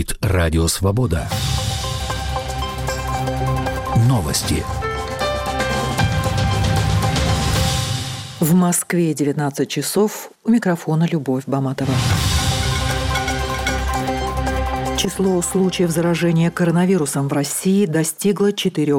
Радио Свобода. Новости. В Москве 19 часов. У микрофона Любовь Баматова. Число случаев заражения коронавирусом в России достигло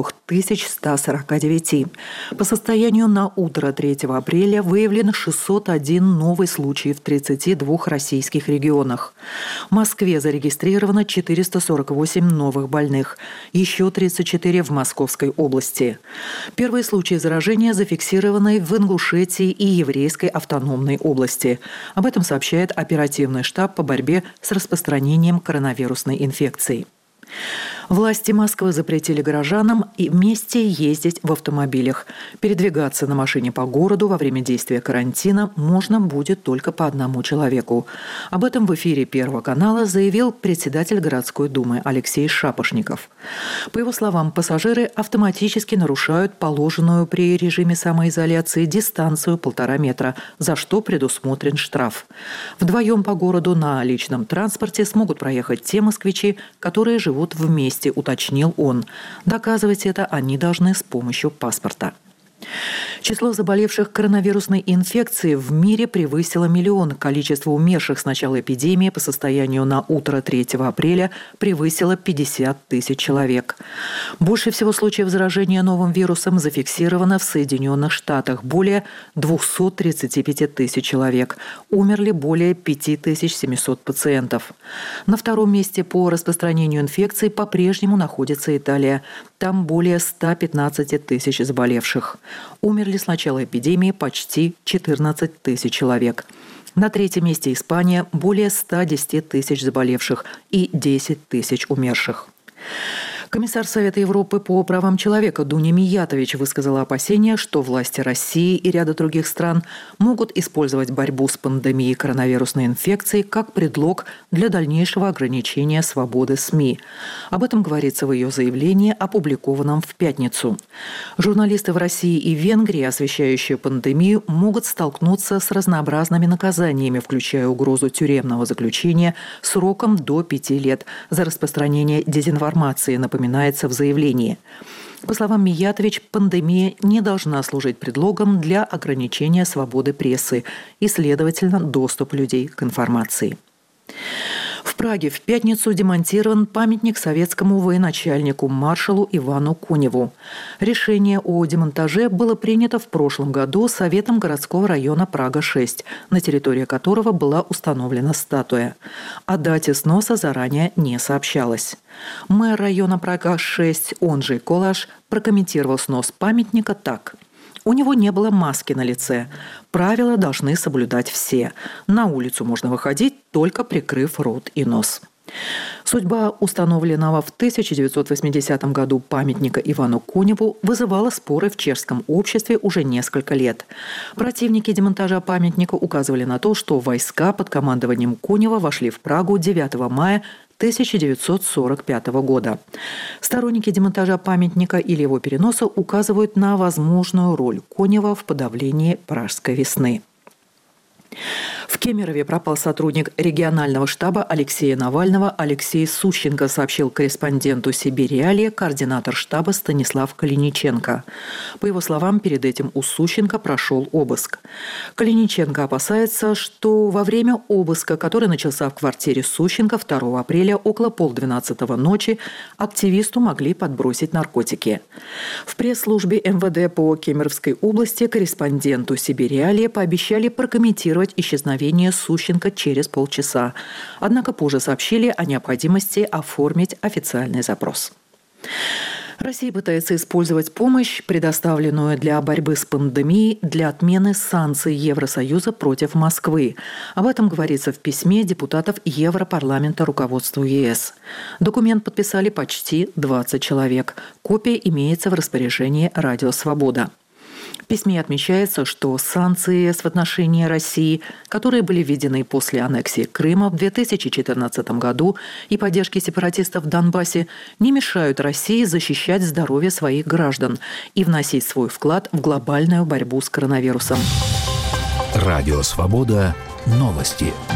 4149. По состоянию на утро 3 апреля выявлено 601 новый случай в 32 российских регионах. В Москве зарегистрировано 448 новых больных, еще 34 в Московской области. Первые случаи заражения зафиксированы в Ингушетии и Еврейской автономной области. Об этом сообщает оперативный штаб по борьбе с распространением коронавирусной инфекции. Власти Москвы запретили горожанам и вместе ездить в автомобилях. Передвигаться на машине по городу во время действия карантина можно будет только по одному человеку. Об этом в эфире Первого канала заявил председатель городской думы Алексей Шапошников. По его словам, пассажиры автоматически нарушают положенную при режиме самоизоляции дистанцию 1,5 метра, за что предусмотрен штраф. Вдвоем по городу на личном транспорте смогут проехать те москвичи, которые живут вместе, уточнил он. Доказывать это они должны с помощью паспорта. Число заболевших коронавирусной инфекцией в мире превысило 1 миллион. Количество умерших с начала эпидемии по состоянию на утро 3 апреля превысило 50 тысяч человек. Больше всего случаев заражения новым вирусом зафиксировано в Соединенных Штатах – более 235 тысяч человек. Умерли более 5700 пациентов. На втором месте по распространению инфекции по-прежнему находится Италия. Там более 115 тысяч заболевших. Умерли с начала эпидемии почти 14 тысяч человек. На третьем месте Испания, более 110 тысяч заболевших и 10 тысяч умерших. Комиссар Совета Европы по правам человека Дуня Миятович высказала опасения, что власти России и ряда других стран могут использовать борьбу с пандемией коронавирусной инфекции как предлог для дальнейшего ограничения свободы СМИ. Об этом говорится в ее заявлении, опубликованном в пятницу. Журналисты в России и Венгрии, освещающие пандемию, могут столкнуться с разнообразными наказаниями, включая угрозу тюремного заключения сроком до 5 лет за распространение дезинформации, напоминается в заявлении. По словам Миятович, пандемия не должна служить предлогом для ограничения свободы прессы и, следовательно, доступа людей к информации. В Праге в пятницу демонтирован памятник советскому военачальнику маршалу Ивану Коневу. Решение о демонтаже было принято в прошлом году Советом городского района Прага-6, на территории которого была установлена статуя. О дате сноса заранее не сообщалось. Мэр района Прага-6, он же Колаш, прокомментировал снос памятника так. У него не было маски на лице. Правила должны соблюдать все. На улицу можно выходить, только прикрыв рот и нос. Судьба установленного в 1980 году памятника Ивану Коневу вызывала споры в чешском обществе уже несколько лет. Противники демонтажа памятника указывали на то, что войска под командованием Конева вошли в Прагу 9 мая 1945 года. Сторонники демонтажа памятника или его переноса указывают на возможную роль Конева в подавлении Пражской весны. В Кемерове пропал сотрудник регионального штаба Алексея Навального Алексей Сущенко, сообщил корреспонденту «Сибирь-Реалии» координатор штаба Станислав Калиниченко. По его словам, перед этим у Сущенко прошел обыск. Калиниченко опасается, что во время обыска, который начался в квартире Сущенко 2 апреля около 11:30 ночи, активисту могли подбросить наркотики. В пресс-службе МВД по Кемеровской области корреспонденту «Сибирь-Реалии» пообещали прокомментировать исчезновение Сущенко через полчаса. Однако позже сообщили о необходимости оформить официальный запрос. Россия пытается использовать помощь, предоставленную для борьбы с пандемией, для отмены санкций Евросоюза против Москвы. Об этом говорится в письме депутатов Европарламента руководству ЕС. Документ подписали почти 20 человек. Копия имеется в распоряжении «Радио Свобода». В письме отмечается, что санкции в отношении России, которые были введены после аннексии Крыма в 2014 году и поддержки сепаратистов в Донбассе, не мешают России защищать здоровье своих граждан и вносить свой вклад в глобальную борьбу с коронавирусом. Радио Свобода. Новости.